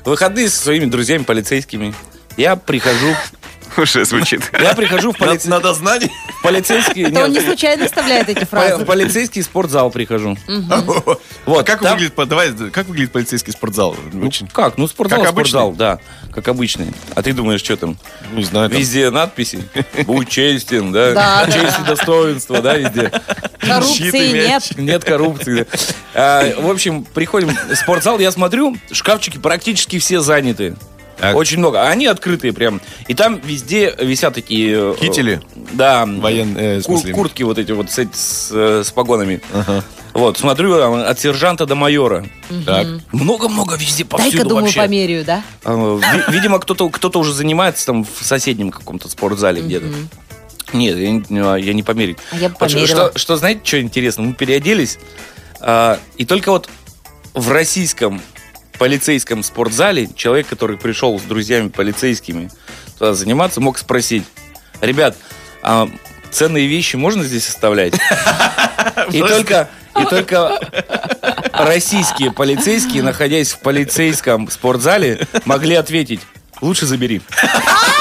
В выходные со своими друзьями полицейскими я прихожу... Уже звучит. Я прихожу в Надо знать. полицейский... Это он не случайно вставляет эти фразы. В полицейский спортзал прихожу. Вот, как выглядит полицейский спортзал? Очень. Как? Ну, спортзал, Как обычный? спортзал, да, как обычный. А ты думаешь, что там? Не знаю. там. Везде надписи. Будь честен, да? Да, Честь и достоинство, да, везде. Коррупции нет. Нет коррупции. В общем, приходим в спортзал, я смотрю, шкафчики практически все заняты. Так. Очень много. А они открытые прям. И там везде висят такие... Кители? Да. Военные, в смысле? Куртки вот эти вот с погонами. Ага. Вот, смотрю, от сержанта до майора. Так. Много-много везде, повсюду Дай-ка, думаю, вообще. померяю, да? Видимо, кто-то уже занимается там в соседнем каком-то спортзале где-то. Нет, я не померить. А я бы Вот померила. что, знаете, что интересно? Мы переоделись, и только вот в российском полицейском спортзале человек, который пришел с друзьями полицейскими туда заниматься, мог спросить: ребят, а ценные вещи можно здесь оставлять? И только российские полицейские, находясь в полицейском спортзале, могли ответить: лучше забери.